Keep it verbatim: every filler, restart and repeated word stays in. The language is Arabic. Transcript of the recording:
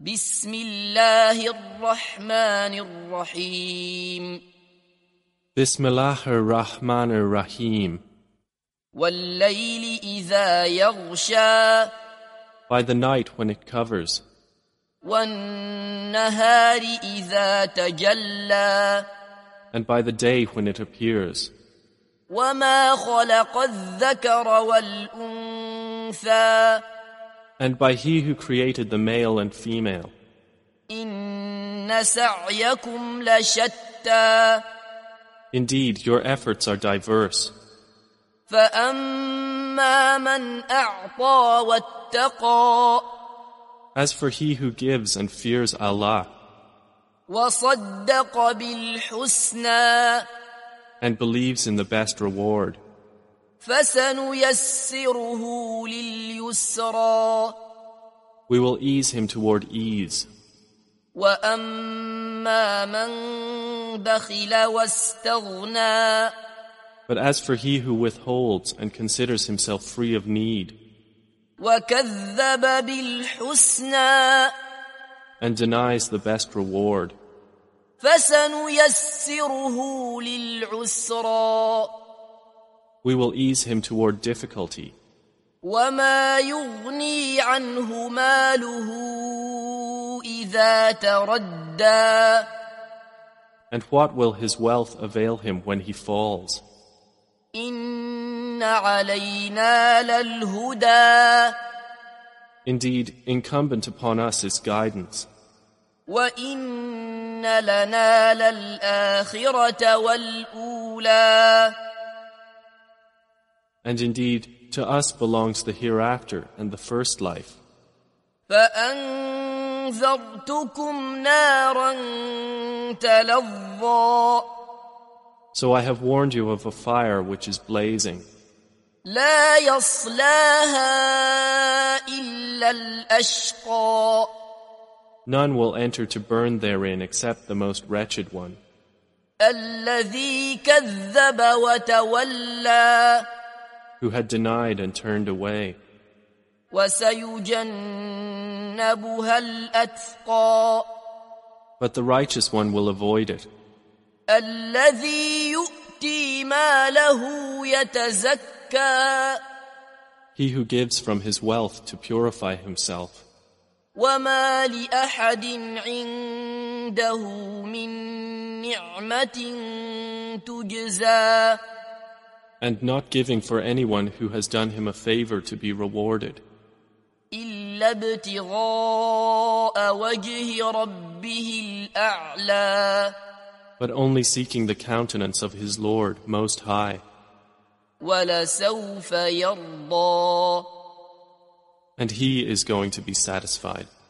بسم الله الرحمن الرحيم Bismillah ar-Rahman ar-Rahim. والليل إذا يغشى By the night when it covers, والنهار إذا تجلى and by the day when it appears, وما خلق الذكر والأنثى and by He who created the male and female. إن سعيكم لشتى Indeed, your efforts are diverse. فأما من أعطى واتقى As for he who gives and fears Allah, وصدق بالحسنى and believes in the best reward, فسنيسره لليسرى we will ease him toward ease. وأما من بخل واستغنى But as for he who withholds and considers himself free of need, وكذب بالحسنى and denies the best reward, فسنيسره للعسرى we will ease him toward difficulty. وما يغني عنه ماله إذا تردى And what will his wealth avail him when he falls? إن علينا للهدى Indeed, incumbent upon us is guidance, وإن لنا للآخرة والأولى and indeed, to us belongs the hereafter and the first life. فأنذرتكم نارا تلظى So I have warned you of a fire which is blazing. لا يصلاها إلا الأشقى None will enter to burn therein except the most wretched one, الذي كذب وتولى who had denied and turned away. وسيجنبها الأتقى But the righteous one will avoid it, الذي يؤتي ماله يتزكى he who gives from his wealth to purify himself. وما لأحد عنده من نعمة تجزى And not giving for anyone who has done him a favor to be rewarded, إلا ابتغاء وجه ربه الأعلى but only seeking the countenance of his Lord Most High. ولسوف يرضى And he is going to be satisfied.